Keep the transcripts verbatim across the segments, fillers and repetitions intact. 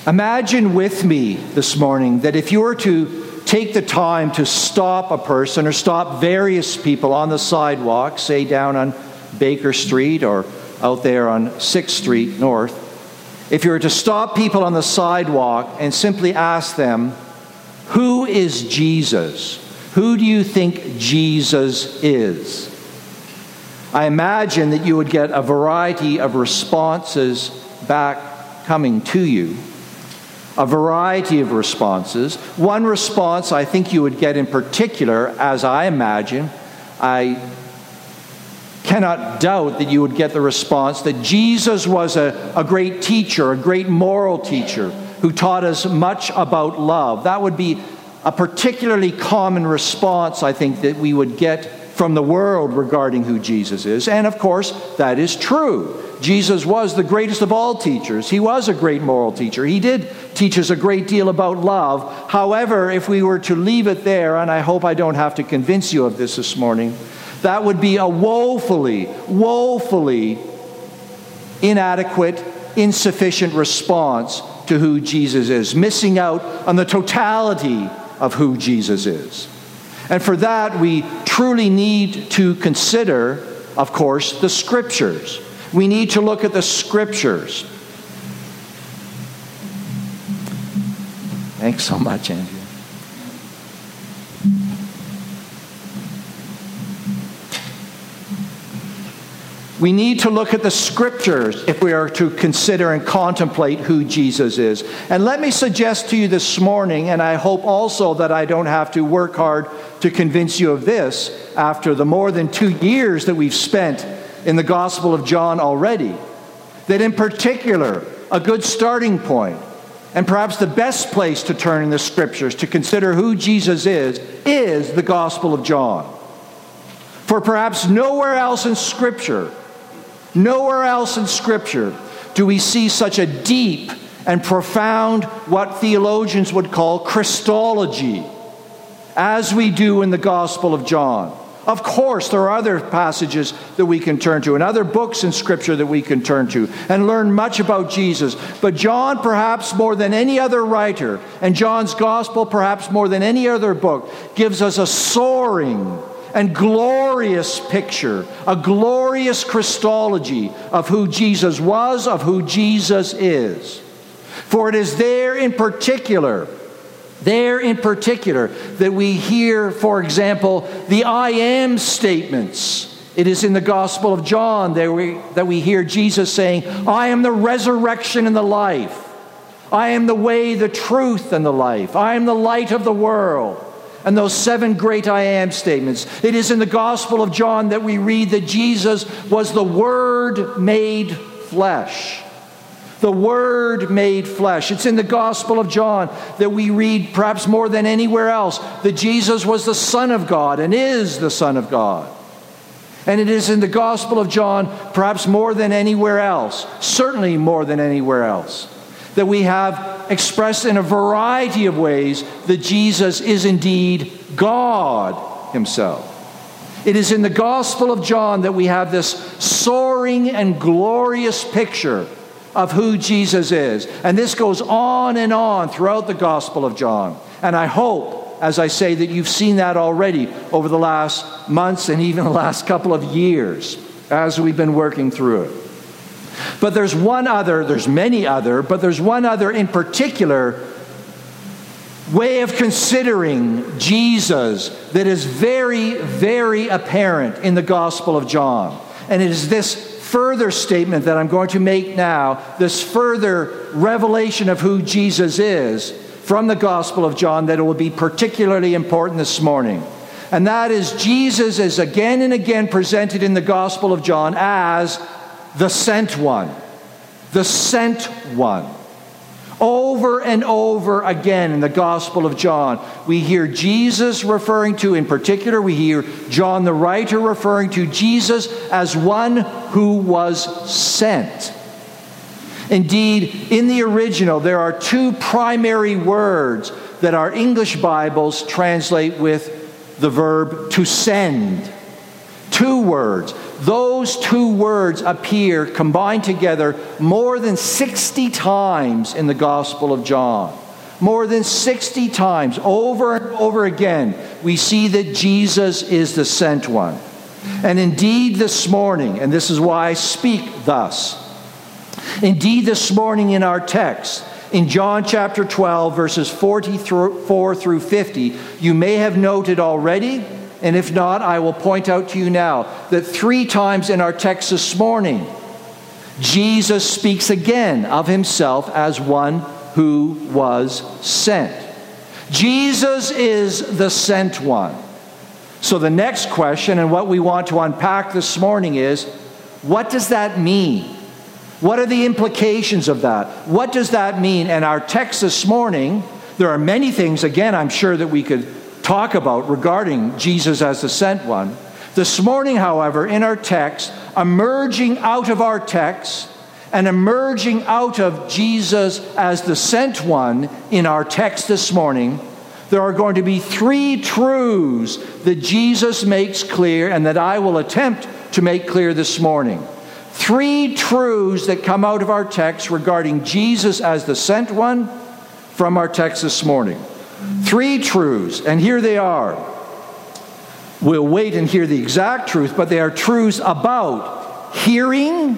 Imagine with me this morning that if you were to take the time to stop a person or stop various people on the sidewalk, say down on Baker Street or out there on sixth Street North, if you were to stop people on the sidewalk and simply ask them, who is Jesus? Who do you think Jesus is? I imagine that you would get a variety of responses back coming to you. A variety of responses. One response I think you would get in particular, as I imagine, I cannot doubt that you would get the response that Jesus was a, a great teacher, a great moral teacher, who taught us much about love. That would be a particularly common response, I think, that we would get from the world regarding who Jesus is. And of course, that is true. Jesus was the greatest of all teachers. He was a great moral teacher. He did teach us a great deal about love. However, if we were to leave it there, and I hope I don't have to convince you of this this morning, that would be a woefully, woefully inadequate, insufficient response to who Jesus is, missing out on the totality of who Jesus is. And for that, we truly need to consider, of course, the Scriptures. We need to look at the Scriptures. Thanks so much, Andrew. We need to look at the Scriptures if we are to consider and contemplate who Jesus is. And let me suggest to you this morning, and I hope also that I don't have to work hard to convince you of this after the more than two years that we've spent in the Gospel of John already, that in particular, a good starting point, and perhaps the best place to turn in the Scriptures to consider who Jesus is, is the Gospel of John. For perhaps nowhere else in Scripture, nowhere else in Scripture do we see such a deep and profound, what theologians would call Christology, as we do in the Gospel of John. Of course, there are other passages that we can turn to and other books in Scripture that we can turn to and learn much about Jesus. But John, perhaps more than any other writer, and John's Gospel, perhaps more than any other book, gives us a soaring and glorious picture, a glorious Christology of who Jesus was, of who Jesus is. For it is there in particular There in particular that we hear, for example, the I am statements. It is in the Gospel of John that we, that we hear Jesus saying, I am the resurrection and the life. I am the way, the truth, and the life. I am the light of the world. And those seven great I am statements. It is in the Gospel of John that we read that Jesus was the Word made flesh. The Word made flesh. It's in the Gospel of John that we read, perhaps more than anywhere else, that Jesus was the Son of God and is the Son of God. And it is in the Gospel of John, perhaps more than anywhere else, certainly more than anywhere else, that we have expressed in a variety of ways that Jesus is indeed God Himself. It is in the Gospel of John that we have this soaring and glorious picture of who Jesus is. And this goes on and on throughout the Gospel of John. And I hope, as I say, that you've seen that already over the last months and even the last couple of years as we've been working through it. But there's one other, there's many other, but there's one other in particular way of considering Jesus that is very, very apparent in the Gospel of John. And it is this further statement that I'm going to make now, this further revelation of who Jesus is from the Gospel of John, that it will be particularly important this morning. And that is, Jesus is again and again presented in the Gospel of John as the sent one. The sent one. Over and over again in the Gospel of John, we hear Jesus referring to, in particular, we hear John the writer referring to Jesus as one who was sent. Indeed, in the original, there are two primary words that our English Bibles translate with the verb to send. Two words. Those two words appear combined together more than sixty times in the Gospel of John. More than sixty times, over and over again, we see that Jesus is the sent one. And indeed this morning, and this is why I speak thus, indeed this morning in our text, in John chapter twelve, verses forty-four through fifty, you may have noted already, and if not, I will point out to you now, that three times in our text this morning, Jesus speaks again of himself as one who was sent. Jesus is the sent one. So the next question, and what we want to unpack this morning is, what does that mean? What are the implications of that? What does that mean? And our text this morning, there are many things, again, I'm sure that we could talk about regarding Jesus as the sent one. This morning, however, in our text, emerging out of our text and emerging out of Jesus as the sent one in our text this morning, there are going to be three truths that Jesus makes clear and that I will attempt to make clear this morning. Three truths that come out of our text regarding Jesus as the sent one from our text this morning. Three truths, and here they are. We'll wait and hear the exact truth, but they are truths about hearing,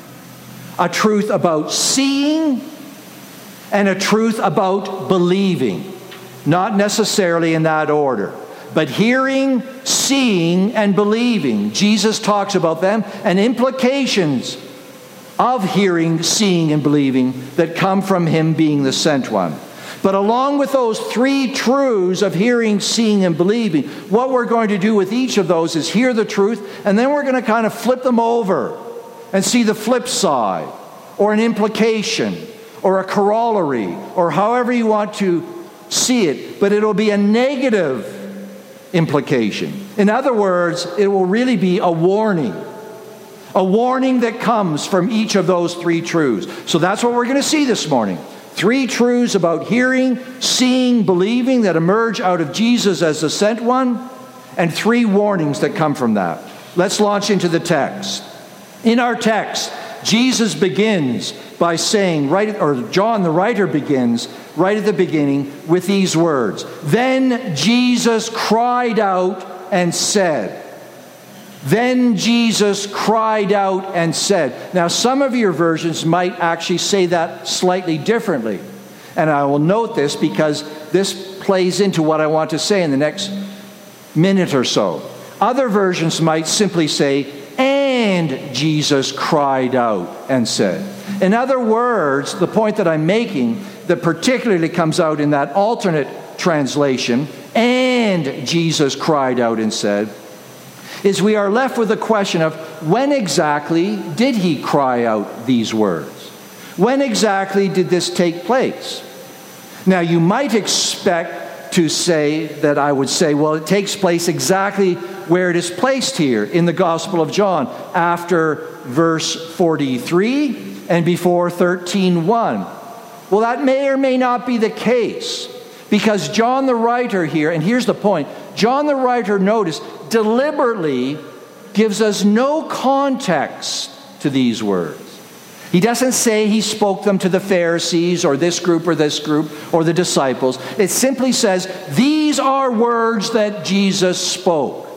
a truth about seeing, and a truth about believing. Not necessarily in that order, but hearing, seeing, and believing. Jesus talks about them and implications of hearing, seeing, and believing that come from him being the sent one. But along with those three truths of hearing, seeing, and believing, what we're going to do with each of those is hear the truth, and then we're going to kind of flip them over and see the flip side, or an implication, or a corollary, or however you want to see it. But it'll be a negative implication. In other words, it will really be a warning. A warning that comes from each of those three truths. So that's what we're going to see this morning. Three truths about hearing, seeing, believing that emerge out of Jesus as the sent one, and three warnings that come from that. Let's launch into the text. In our text, Jesus begins by saying, right, or John the writer begins right at the beginning with these words. Then Jesus cried out and said. Then Jesus cried out and said. Now, some of your versions might actually say that slightly differently. And I will note this because this plays into what I want to say in the next minute or so. Other versions might simply say, and Jesus cried out and said. In other words, the point that I'm making that particularly comes out in that alternate translation, and Jesus cried out and said, is we are left with the question of when exactly did he cry out these words? When exactly did this take place? Now, you might expect to say that I would say, well, it takes place exactly where it is placed here in the Gospel of John, after verse forty-three and before thirteen one. Well, that may or may not be the case, because John the writer here, and here's the point, John the writer, notice, deliberately gives us no context to these words. He doesn't say he spoke them to the Pharisees or this group or this group or the disciples. It simply says, these are words that Jesus spoke.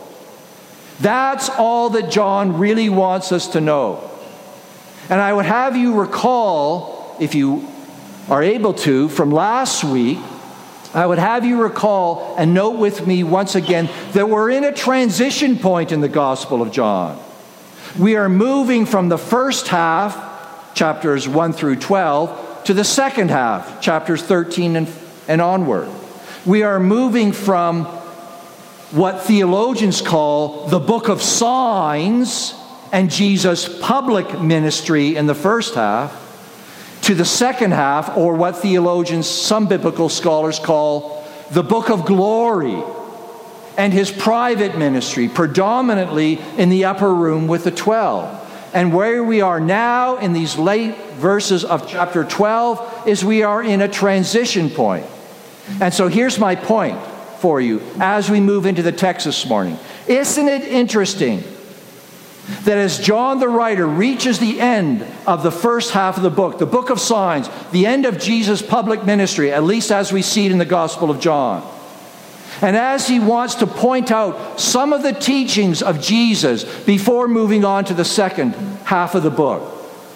That's all that John really wants us to know. And I would have you recall, if you are able to, from last week, I would have you recall and note with me once again that we're in a transition point in the Gospel of John. We are moving from the first half, chapters one through twelve, to the second half, chapters thirteen and, and onward. We are moving from what theologians call the book of signs and Jesus' public ministry in the first half, to the second half, or what theologians, some biblical scholars call the book of glory, and his private ministry, predominantly in the upper room with the twelve. And where we are now in these late verses of chapter twelve is we are in a transition point. And so here's my point for you as we move into the text this morning. Isn't it interesting That as John the writer reaches the end of the first half of the book, the book of signs, the end of Jesus' public ministry, at least as we see it in the Gospel of John, and as he wants to point out some of the teachings of Jesus before moving on to the second half of the book,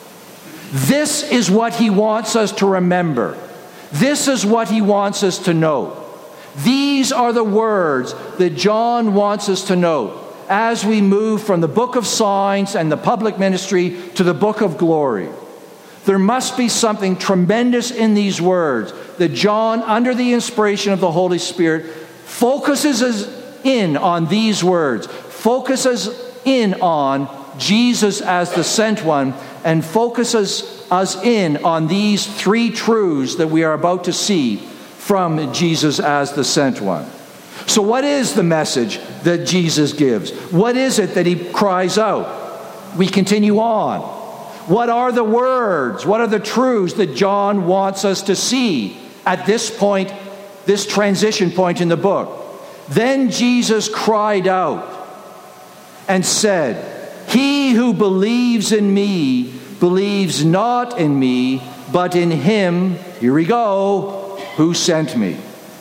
this is what he wants us to remember. This is what he wants us to know. These are the words that John wants us to know as we move from the book of signs and the public ministry to the book of glory. There must be something tremendous in these words that John, under the inspiration of the Holy Spirit, focuses us in on these words, focuses in on Jesus as the sent one, and focuses us in on these three truths that we are about to see from Jesus as the sent one. So what is the message that Jesus gives? What is it that he cries out? We continue on. What are the words? What are the truths that John wants us to see at this point, this transition point in the book? Then Jesus cried out and said, "He who believes in me believes not in me, but in him," here we go, "who sent me."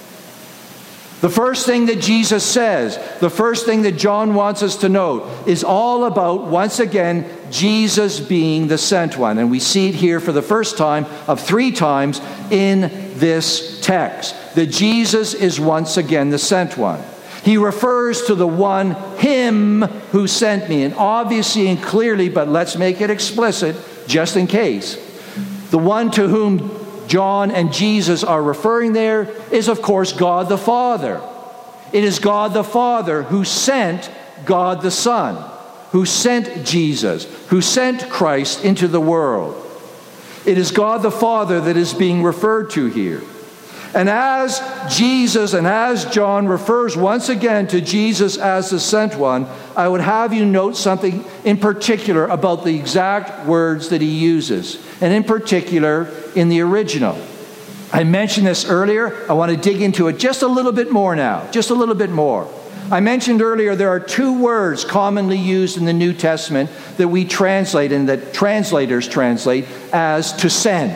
The first thing that Jesus says, the first thing that John wants us to note, is all about, once again, Jesus being the sent one. And we see it here for the first time of three times in this text, that Jesus is once again the sent one. He refers to the one, him who sent me. And obviously and clearly, but let's make it explicit, just in case, the one to whom John and Jesus are referring there is, of course, God the Father. It is God the Father who sent God the Son, who sent Jesus, who sent Christ into the world. It is God the Father that is being referred to here. And as Jesus and as John refers once again to Jesus as the sent one, I would have you note something in particular about the exact words that he uses, and in particular in the original. I mentioned this earlier. I want to dig into it just a little bit more now, just a little bit more. I mentioned earlier there are two words commonly used in the New Testament that we translate and that translators translate as to send.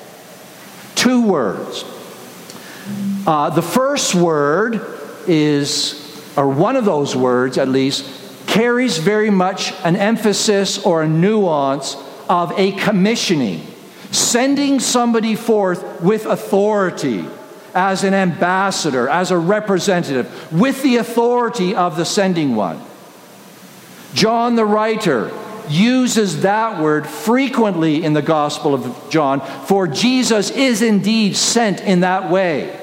Two words. Uh, the first word is, or one of those words at least, carries very much an emphasis or a nuance of a commissioning, sending somebody forth with authority, as an ambassador, as a representative, with the authority of the sending one. John the writer uses that word frequently in the Gospel of John, for Jesus is indeed sent in that way.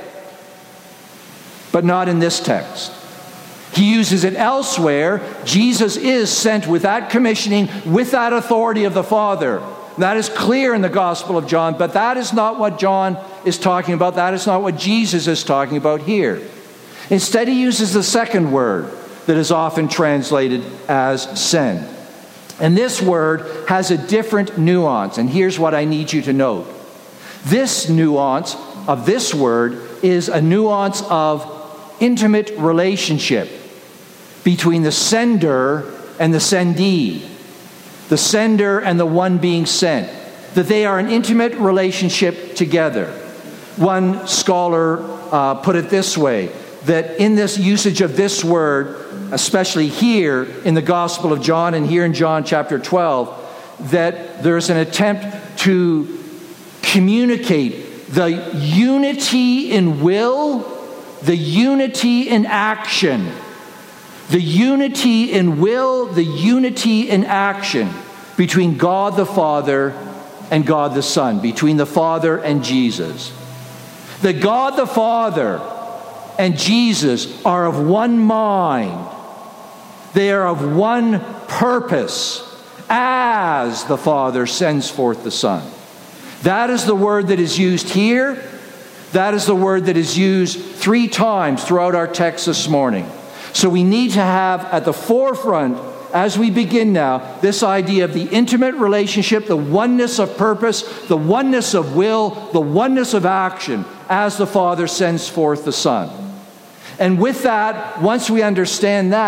But not in this text. He uses it elsewhere. Jesus is sent with that commissioning, with that authority of the Father. That is clear in the Gospel of John, but that is not what John is talking about. That is not what Jesus is talking about here. Instead, he uses the second word that is often translated as send. And this word has a different nuance, and here's what I need you to note. This nuance of this word is a nuance of intimate relationship between the sender and the sendee, the sender and the one being sent, that they are an intimate relationship together. One scholar uh, put it this way, that in this usage of this word, especially here in the Gospel of John and here in John chapter twelve, that there's an attempt to communicate the unity in will, the unity in action, the unity in will, the unity in action between God the Father and God the Son, between the Father and Jesus. That God the Father and Jesus are of one mind. They are of one purpose as the Father sends forth the Son. That is the word that is used here. That is the word that is used three times throughout our text this morning. So we need to have at the forefront, as we begin now, this idea of the intimate relationship, the oneness of purpose, the oneness of will, the oneness of action, as the Father sends forth the Son. And with that, once we understand that,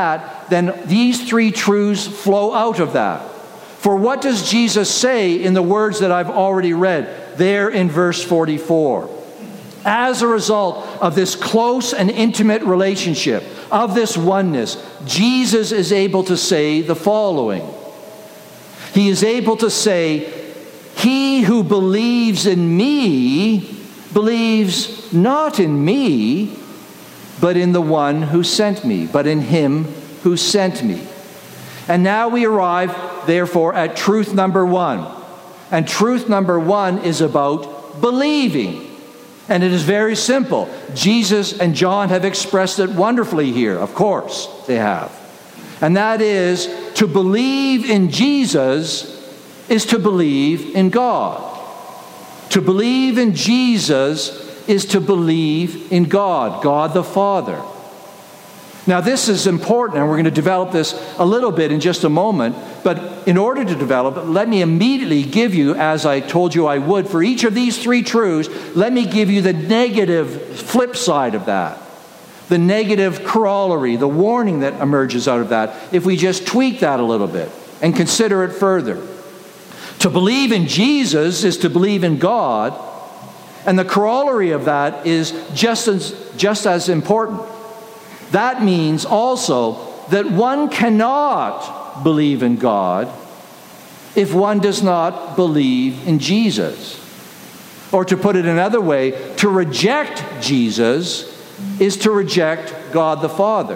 then these three truths flow out of that. For what does Jesus say in the words that I've already read there in verse forty-four? As a result of this close and intimate relationship, of this oneness, Jesus is able to say the following. He is able to say, "He who believes in me believes not in me, but in the one who sent me, but in him who sent me." And now we arrive, therefore, at truth number one. And truth number one is about believing. And it is very simple. Jesus and John have expressed it wonderfully here. Of course, they have. And that is, to believe in Jesus is to believe in God. To believe in Jesus is to believe in God, God the Father. Now, this is important, and we're going to develop this a little bit in just a moment. But in order to develop it, let me immediately give you, as I told you I would, for each of these three truths, let me give you the negative flip side of that. The negative corollary, the warning that emerges out of that, if we just tweak that a little bit and consider it further. To believe in Jesus is to believe in God, and the corollary of that is just as, just as important. That means also that one cannot believe in God if one does not believe in Jesus. Or to put it another way, to reject Jesus is to reject God the Father.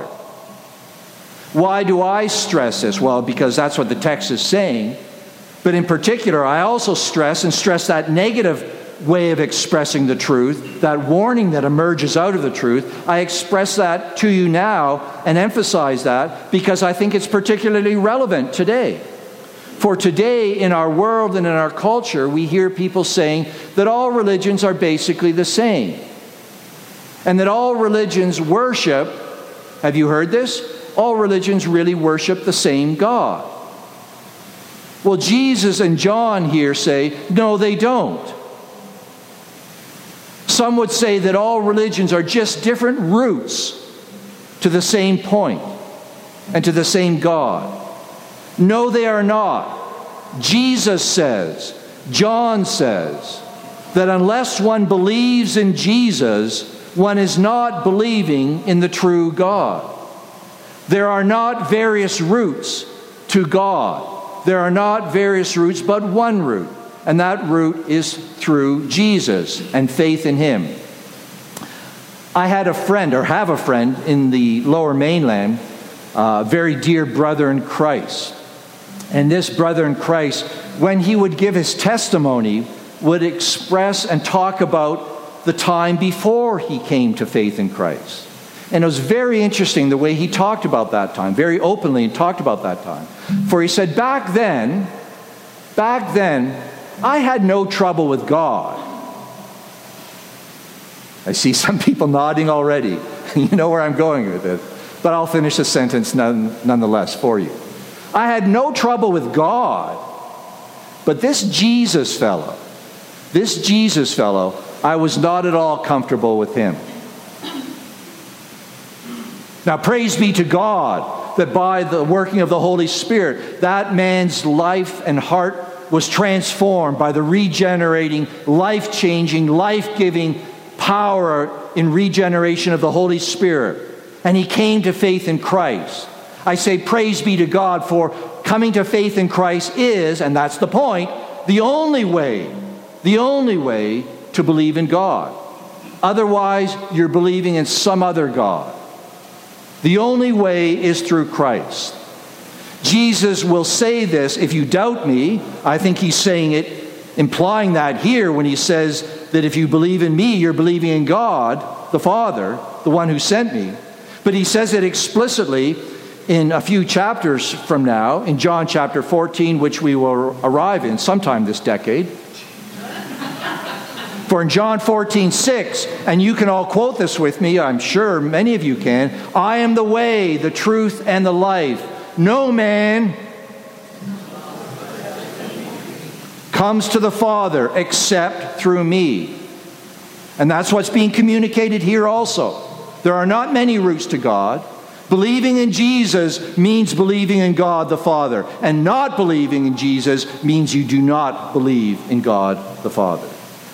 Why do I stress this? Well, because that's what the text is saying. But in particular, I also stress and stress that negative way of expressing the truth, that warning that emerges out of the truth. I express that to you now and emphasize that because I think it's particularly relevant today. For today, in our world and in our culture, we hear people saying that all religions are basically the same. And that all religions worship, have you heard this? All religions really worship the same God. Well, Jesus and John here say, no, they don't. Some would say that all religions are just different routes to the same point and to the same God. No, they are not. Jesus says, John says, that unless one believes in Jesus, one is not believing in the true God. There are not various routes to God. There are not various routes, but one route. And that route is through Jesus and faith in Him. I had a friend, or have a friend, in the Lower Mainland, a very dear brother in Christ. And this brother in Christ, when he would give his testimony, would express and talk about the time before he came to faith in Christ. And it was very interesting the way he talked about that time, very openly and talked about that time. For he said, back then, back then, I had no trouble with God. I see some people nodding already. You know where I'm going with it. But I'll finish the sentence none, nonetheless for you. I had no trouble with God. But this Jesus fellow, this Jesus fellow, I was not at all comfortable with him. Now, praise be to God that by the working of the Holy Spirit, that man's life and heart was transformed by the regenerating, life-changing, life-giving power in regeneration of the Holy Spirit. And he came to faith in Christ. I say praise be to God, for coming to faith in Christ is, and that's the point, the only way, the only way to believe in God. Otherwise, you're believing in some other God. The only way is through Christ. Jesus will say this, if you doubt me, I think he's saying it, implying that here when he says that if you believe in me, you're believing in God, the Father, the one who sent me. But he says it explicitly in a few chapters from now, in John chapter fourteen, which we will arrive in sometime this decade. For in John fourteen six, and you can all quote this with me, I'm sure many of you can, I am the way, the truth, and the life. No man comes to the Father except through me. And that's what's being communicated here also. There are not many routes to God. Believing in Jesus means believing in God the Father. And not believing in Jesus means you do not believe in God the Father.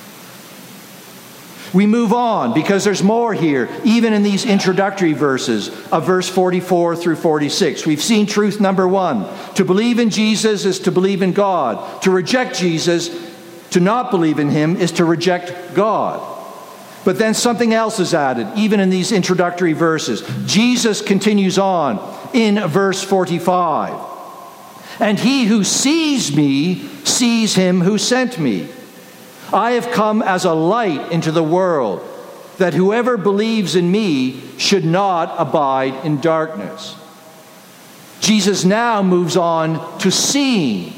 We move on because there's more here, even in these introductory verses of verse forty-four through forty-six. We've seen truth number one. To believe in Jesus is to believe in God. To reject Jesus, to not believe in him, is to reject God. But then something else is added, even in these introductory verses. Jesus continues on in verse forty-five. And he who sees me sees him who sent me. I have come as a light into the world, that whoever believes in me should not abide in darkness. Jesus now moves on to seeing.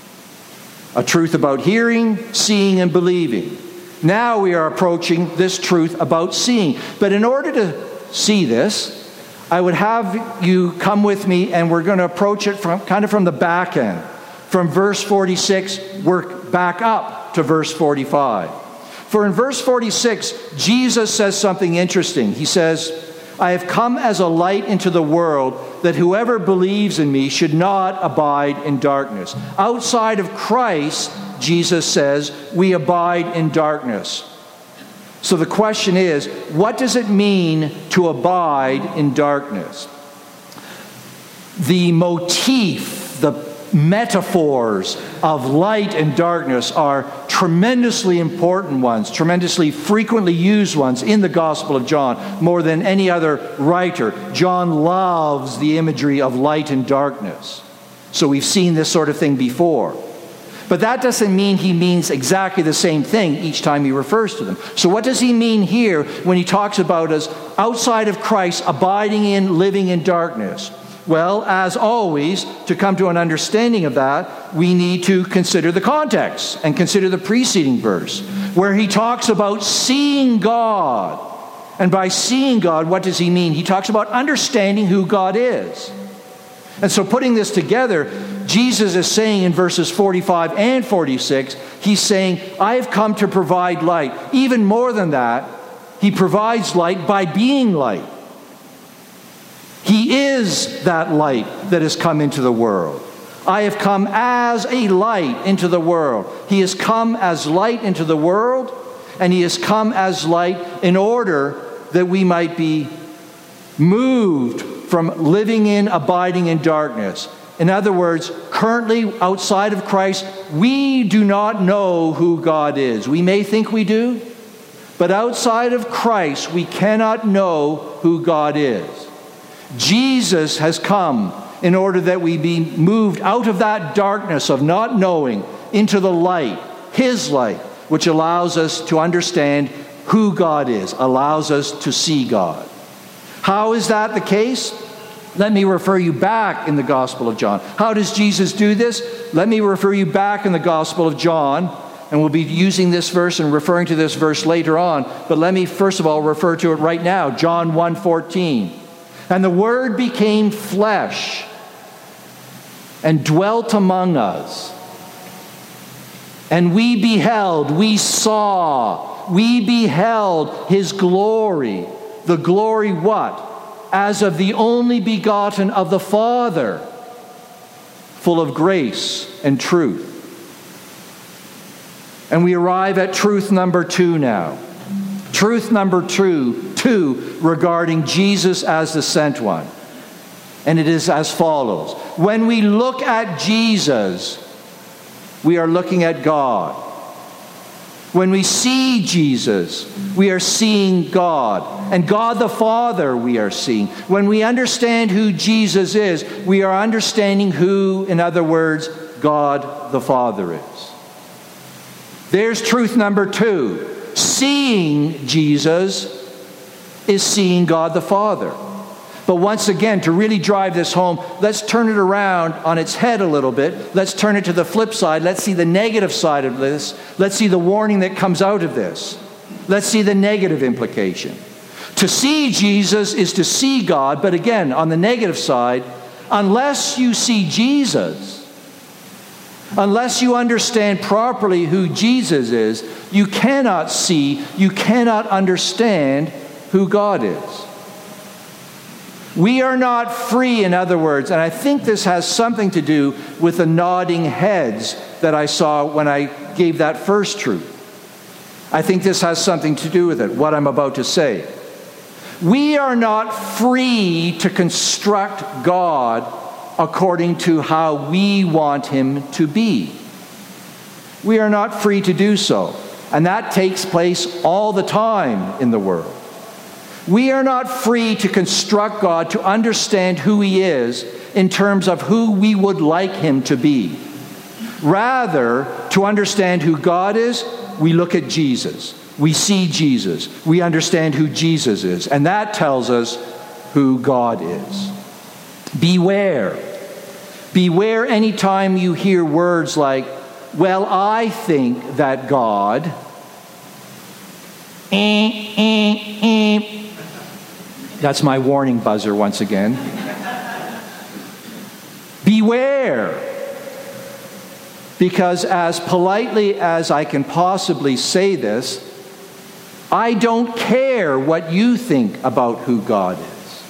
A truth about hearing, seeing, and believing. Now we are approaching this truth about seeing. But in order to see this, I would have you come with me, and we're going to approach it from kind of from the back end. From verse forty-six, work back up to verse forty-five. For in verse forty-six, Jesus says something interesting. He says, I have come as a light into the world, that whoever believes in me should not abide in darkness. Outside of Christ, Jesus says, we abide in darkness. So the question is, what does it mean to abide in darkness? The motif, the metaphors of light and darkness are tremendously important ones, tremendously frequently used ones in the Gospel of John, more than any other writer. John loves the imagery of light and darkness. So we've seen this sort of thing before. But that doesn't mean he means exactly the same thing each time he refers to them. So what does he mean here when he talks about us outside of Christ, abiding in, living in darkness? Well, as always, to come to an understanding of that, we need to consider the context and consider the preceding verse, where he talks about seeing God. And by seeing God, what does he mean? He talks about understanding who God is. And so putting this together, Jesus is saying in verses forty-five and forty-six, he's saying, I have come to provide light. Even more than that, he provides light by being light. He is that light that has come into the world. I have come as a light into the world. He has come as light into the world, and he has come as light in order that we might be moved from living in, abiding in darkness. In other words, currently outside of Christ, we do not know who God is. We may think we do, but outside of Christ, we cannot know who God is. Jesus has come in order that we be moved out of that darkness of not knowing into the light, his light, which allows us to understand who God is, allows us to see God. How is that the case? Let me refer you back in the Gospel of John. How does Jesus do this? Let me refer you back in the Gospel of John, and we'll be using this verse and referring to this verse later on. But let me first of all refer to it right now, John one fourteen. And the Word became flesh and dwelt among us. And we beheld, we saw, we beheld his glory. The glory what? As of the only begotten of the Father, full of grace and truth. And we arrive at truth number two now. Truth number two, two regarding Jesus as the sent one. And it is as follows. When we look at Jesus, we are looking at God. When we see Jesus, we are seeing God. And God the Father we are seeing. When we understand who Jesus is, we are understanding who, in other words, God the Father is. There's truth number two. Seeing Jesus is seeing God the Father. But once again, to really drive this home, let's turn it around on its head a little bit. Let's turn it to the flip side. Let's see the negative side of this. Let's see the warning that comes out of this. Let's see the negative implication. To see Jesus is to see God, but again, on the negative side, unless you see Jesus, unless you understand properly who Jesus is, you cannot see, you cannot understand who God is. We are not free, in other words, and I think this has something to do with the nodding heads that I saw when I gave that first truth. I think this has something to do with it, what I'm about to say. We are not free to construct God according to how we want him to be. We are not free to do so. And that takes place all the time in the world. We are not free to construct God to understand who he is in terms of who we would like him to be. Rather, to understand who God is, we look at Jesus. We see Jesus. We understand who Jesus is. And that tells us who God is. Beware. Beware anytime you hear words like, well, I think that God... Eh, eh, eh. That's my warning buzzer once again. Beware. Because as politely as I can possibly say this, I don't care what you think about who God is.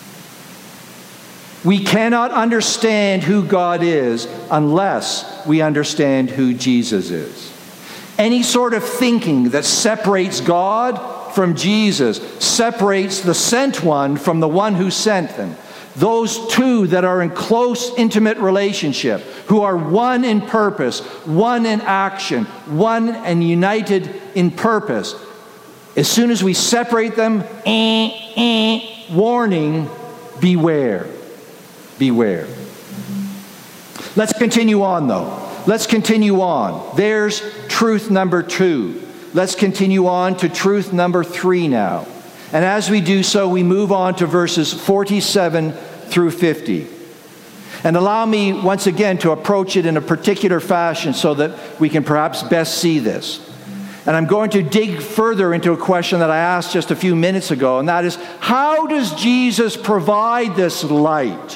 We cannot understand who God is unless we understand who Jesus is. Any sort of thinking that separates God from Jesus separates the sent one from the one who sent them. Those two that are in close, intimate relationship, who are one in purpose, one in action, one and united in purpose. As soon as we separate them, eh, eh, warning, beware. Beware. Let's continue on, though. Let's continue on. There's truth number two. Let's continue on to truth number three now. And as we do so, we move on to verses forty-seven through fifty. And allow me once again to approach it in a particular fashion so that we can perhaps best see this. And I'm going to dig further into a question that I asked just a few minutes ago, and that is, how does Jesus provide this light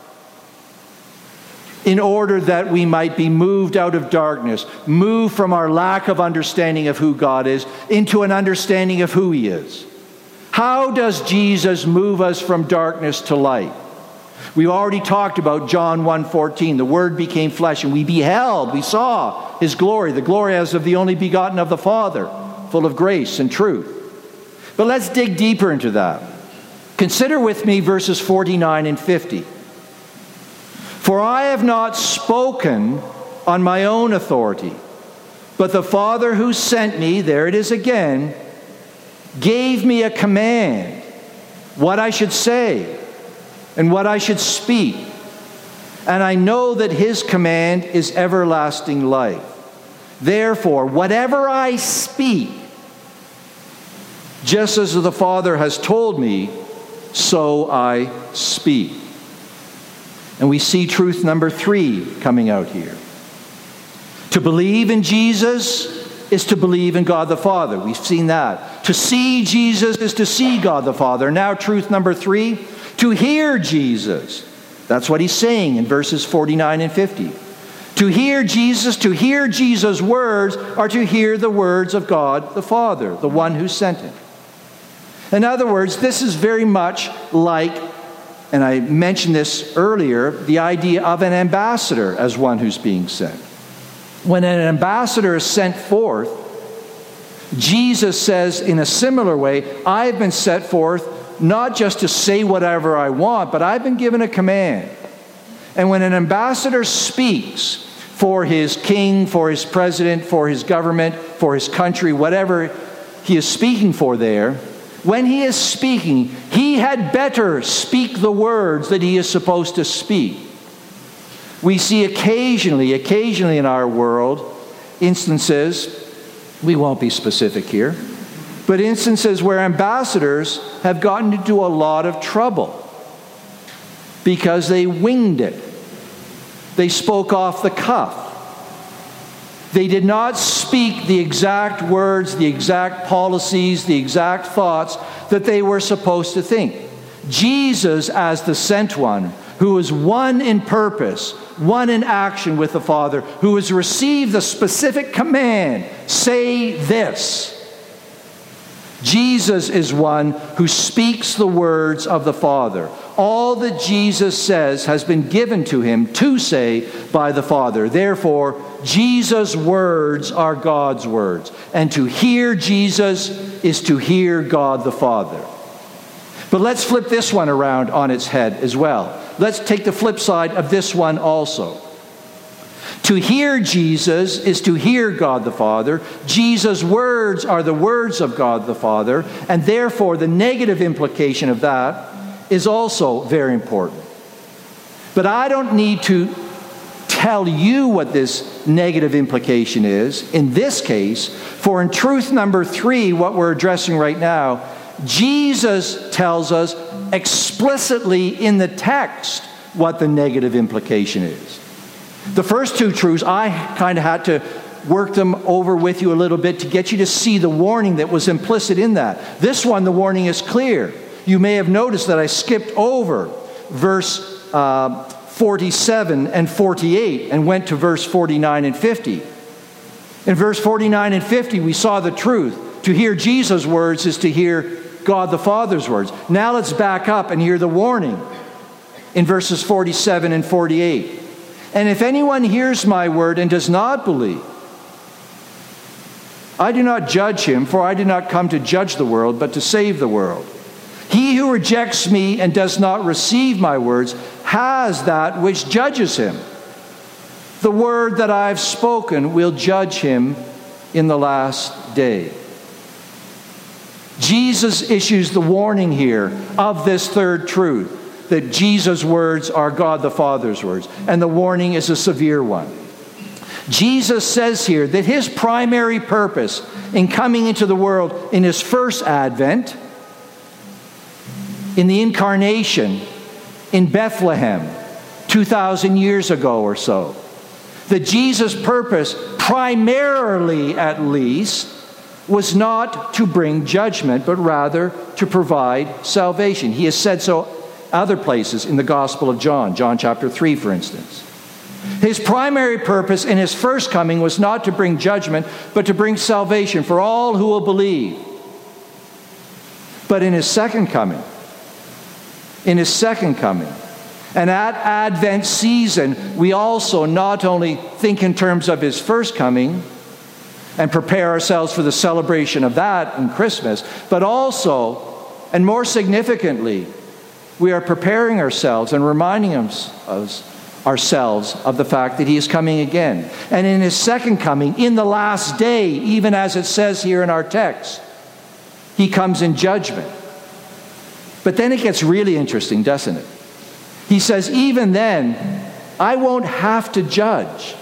in order that we might be moved out of darkness, moved from our lack of understanding of who God is into an understanding of who he is? How does Jesus move us from darkness to light? We've already talked about John one fourteen. The Word became flesh, and we beheld, we saw his glory, the glory as of the only begotten of the Father, full of grace and truth. But let's dig deeper into that. Consider with me verses forty-nine and fifty. For I have not spoken on my own authority, but the Father who sent me, there it is again, gave me a command, what I should say and what I should speak. And I know that his command is everlasting life. Therefore, whatever I speak, just as the Father has told me, so I speak. And we see truth number three coming out here. To believe in Jesus is to believe in God the Father. We've seen that. To see Jesus is to see God the Father. Now truth number three, to hear Jesus. That's what he's saying in verses forty-nine and fifty. To hear Jesus, to hear Jesus' words, are to hear the words of God the Father, the one who sent him. In other words, this is very much like, and I mentioned this earlier, the idea of an ambassador as one who's being sent. When an ambassador is sent forth, Jesus says in a similar way, I've been set forth not just to say whatever I want, but I've been given a command. And when an ambassador speaks for his king, for his president, for his government, for his country, whatever he is speaking for there, when he is speaking, he had better speak the words that he is supposed to speak. We see occasionally, occasionally in our world, instances, we won't be specific here, but instances where ambassadors have gotten into a lot of trouble because they winged it. They spoke off the cuff. They did not speak the exact words, the exact policies, the exact thoughts that they were supposed to think. Jesus, as the sent one, who is one in purpose, one in action with the Father, who has received the specific command, say this. Jesus is one who speaks the words of the Father. All that Jesus says has been given to him to say by the Father. Therefore, Jesus' words are God's words. And to hear Jesus is to hear God the Father. But let's flip this one around on its head as well. Let's take the flip side of this one also. To hear Jesus is to hear God the Father. Jesus' words are the words of God the Father. And therefore, the negative implication of that is also very important. But I don't need to tell you what this negative implication is in this case, for in truth number three, what we're addressing right now, Jesus tells us explicitly in the text what the negative implication is. The first two truths, I kind of had to work them over with you a little bit to get you to see the warning that was implicit in that. This one, the warning is clear. You may have noticed that I skipped over verse uh, forty-seven and forty-eight and went to verse forty-nine and fifty. In verse forty-nine and fifty, we saw the truth. To hear Jesus' words is to hear God the Father's words. Now let's back up and hear the warning in verses forty-seven and forty-eight. And if anyone hears my word and does not believe, I do not judge him, for I did not come to judge the world, but to save the world. He who rejects me and does not receive my words has that which judges him. The word that I have spoken will judge him in the last day. Jesus issues the warning here of this third truth, that Jesus' words are God the Father's words. And the warning is a severe one. Jesus says here that his primary purpose in coming into the world in his first advent, in the incarnation in Bethlehem two thousand years ago or so, that Jesus' purpose, primarily at least, was not to bring judgment, but rather to provide salvation. He has said so other places in the Gospel of John, John chapter three, for instance. His primary purpose in his first coming was not to bring judgment, but to bring salvation for all who will believe. But in his second coming, in his second coming, and at Advent season, we also not only think in terms of his first coming and prepare ourselves for the celebration of that in Christmas, but also, and more significantly, we are preparing ourselves and reminding us, ourselves of the fact that he is coming again. And in his second coming, in the last day, even as it says here in our text, he comes in judgment. But then it gets really interesting, doesn't it? He says, even then, I won't have to judge.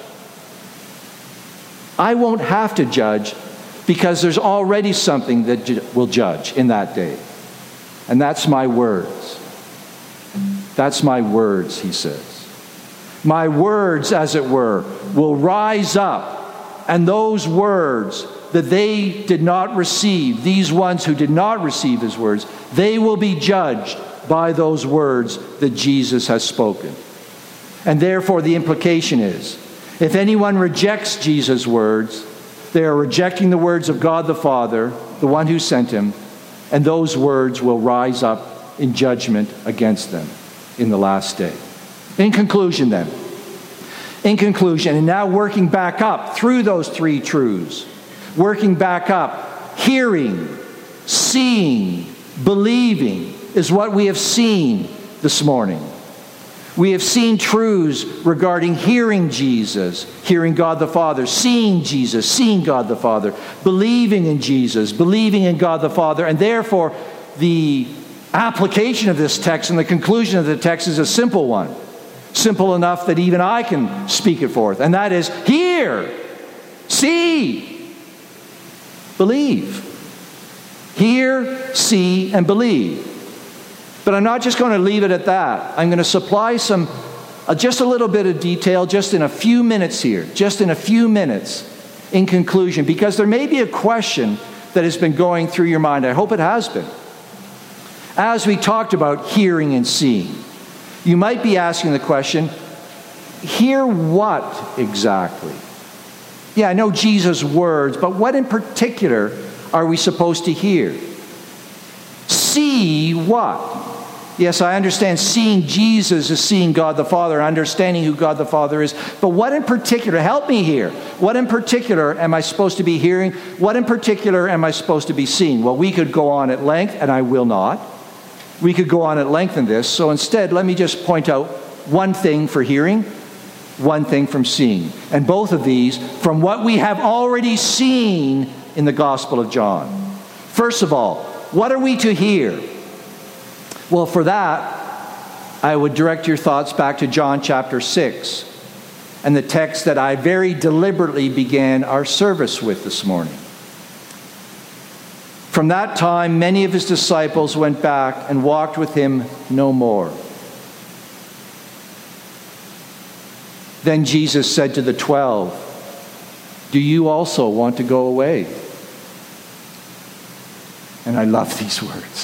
I won't have to judge because there's already something that ju- will judge in that day. And that's my words. That's my words, he says. My words, as it were, will rise up, and those words that they did not receive, these ones who did not receive his words, they will be judged by those words that Jesus has spoken. And therefore the implication is, if anyone rejects Jesus' words, they are rejecting the words of God the Father, the one who sent him, and those words will rise up in judgment against them in the last day. In conclusion then, in conclusion, and now working back up through those three truths, working back up, hearing, seeing, believing is what we have seen this morning. We have seen truths regarding hearing Jesus, hearing God the Father, seeing Jesus, seeing God the Father, believing in Jesus, believing in God the Father, and therefore the application of this text and the conclusion of the text is a simple one. Simple enough that even I can speak it forth. And that is, hear, see, believe. Hear, see, and believe. But I'm not just going to leave it at that. I'm going to supply some, uh, just a little bit of detail just in a few minutes here. Just in a few minutes in conclusion. Because there may be a question that has been going through your mind. I hope it has been. As we talked about hearing and seeing, you might be asking the question, hear what exactly? Yeah, I know Jesus' words, but what in particular are we supposed to hear? See what? Yes, I understand seeing Jesus is seeing God the Father, understanding who God the Father is. But what in particular, help me here, what in particular am I supposed to be hearing? What in particular am I supposed to be seeing? Well, we could go on at length, and I will not. We could go on at length in this. So instead, let me just point out one thing for hearing, one thing from seeing. And both of these from what we have already seen in the Gospel of John. First of all, what are we to hear? Well, for that, I would direct your thoughts back to John chapter six and the text that I very deliberately began our service with this morning. From that time, many of his disciples went back and walked with him no more. Then Jesus said to the twelve, "Do you also want to go away?" And I love these words.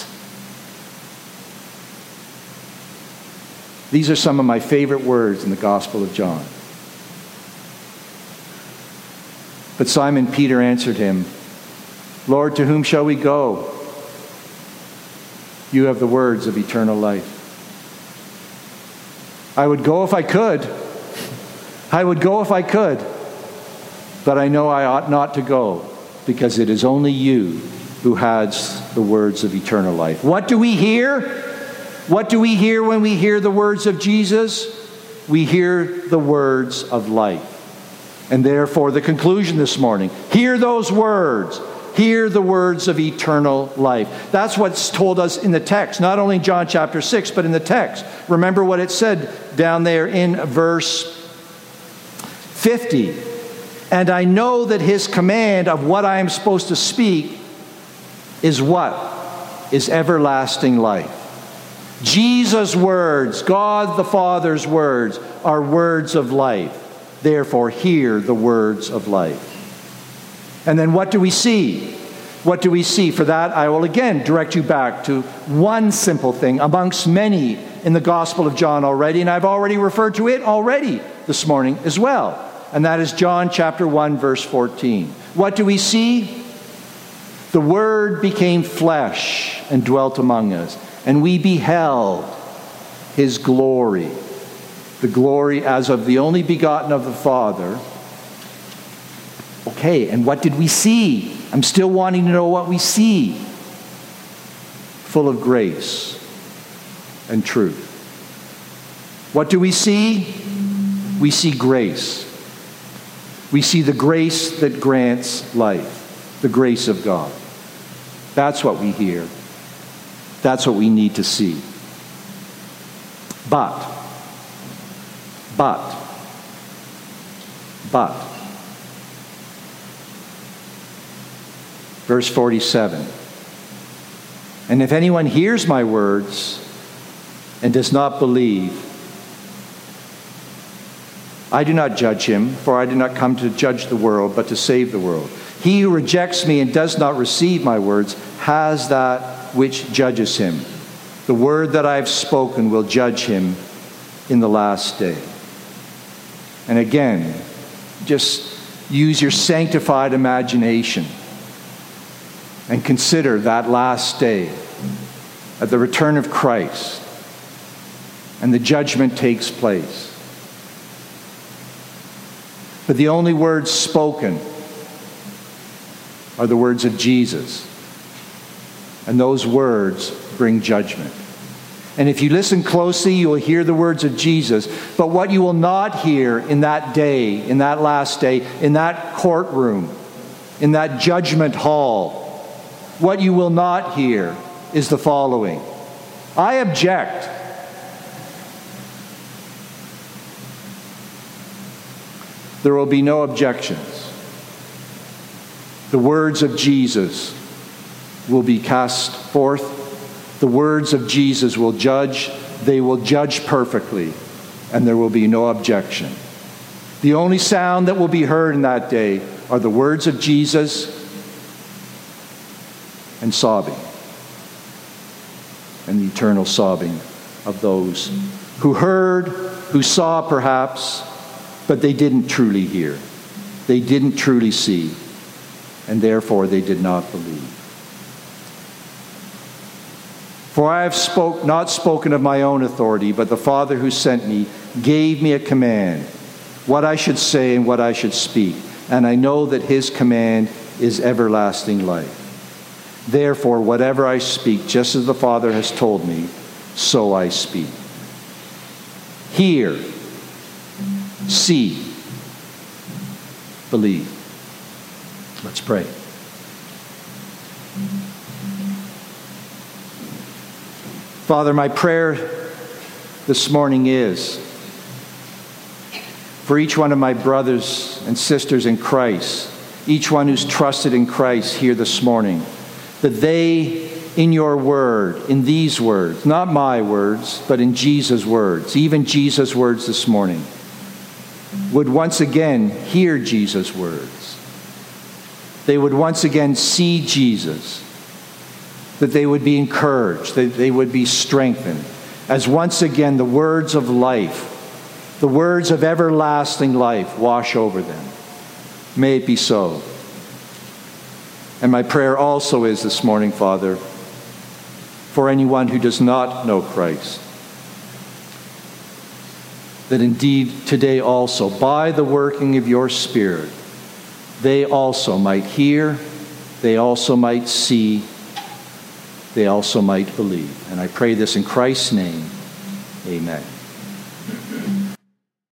These are some of my favorite words in the Gospel of John. But Simon Peter answered him, "Lord, to whom shall we go? You have the words of eternal life." I would go if I could. I would go if I could. But I know I ought not to go, because it is only you who has the words of eternal life. What do we hear? What do we hear when we hear the words of Jesus? We hear the words of life. And therefore, the conclusion this morning, hear those words. Hear the words of eternal life. That's what's told us in the text, not only in John chapter six, but in the text. Remember what it said down there in verse fifty. And I know that his command of what I am supposed to speak is what? Is everlasting life. Jesus' words, God the Father's words, are words of life. Therefore, hear the words of life. And then what do we see? What do we see? For that, I will again direct you back to one simple thing amongst many in the Gospel of John already, and I've already referred to it already this morning as well. And that is John chapter one, verse fourteen. What do we see? The Word became flesh and dwelt among us, and we beheld his glory, the glory as of the only begotten of the Father. Okay, and what did we see? I'm still wanting to know what we see. Full of grace and truth. What do we see? We see grace. We see the grace that grants life, the grace of God. That's what we hear. That's what we need to see. But, but, but, verse forty-seven. And if anyone hears my words and does not believe, I do not judge him, for I did not come to judge the world, but to save the world. He who rejects me and does not receive my words has that which judges him. The word that I have spoken will judge him in the last day. And again, just use your sanctified imagination and consider that last day at the return of Christ, and the judgment takes place. But the only words spoken are the words of Jesus. And those words bring judgment. And if you listen closely, you will hear the words of Jesus. But what you will not hear in that day, in that last day, in that courtroom, in that judgment hall, what you will not hear is the following. I object. There will be no objections. The words of Jesus will be cast forth. The words of Jesus will judge. They will judge perfectly, and there will be no objection. The only sound that will be heard in that day are the words of Jesus and sobbing, and the eternal sobbing of those who heard, who saw perhaps, but they didn't truly hear. They didn't truly see, and therefore they did not believe. For I have spoke, not spoken of my own authority, but the Father who sent me gave me a command, what I should say and what I should speak. And I know that his command is everlasting life. Therefore, whatever I speak, just as the Father has told me, so I speak. Hear, see, believe. Let's pray. Father, my prayer this morning is for each one of my brothers and sisters in Christ, each one who's trusted in Christ here this morning, that they, in your word, in these words, not my words, but in Jesus' words, even Jesus' words this morning, would once again hear Jesus' words. They would once again see Jesus, that they would be encouraged, that they would be strengthened, as once again the words of life, the words of everlasting life wash over them. May it be so. And my prayer also is this morning, Father, for anyone who does not know Christ, that indeed today also, by the working of your Spirit, they also might hear, they also might see, they also might believe. And I pray this in Christ's name. Amen.